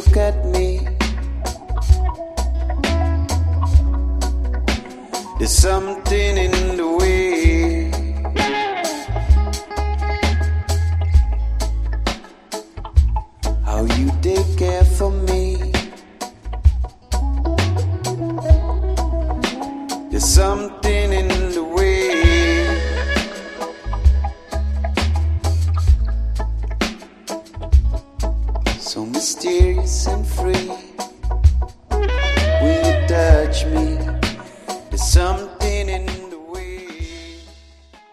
look at me. There's something in the way how you take care for me. There's something in the way so mysterious and free. Will you touch me? There's something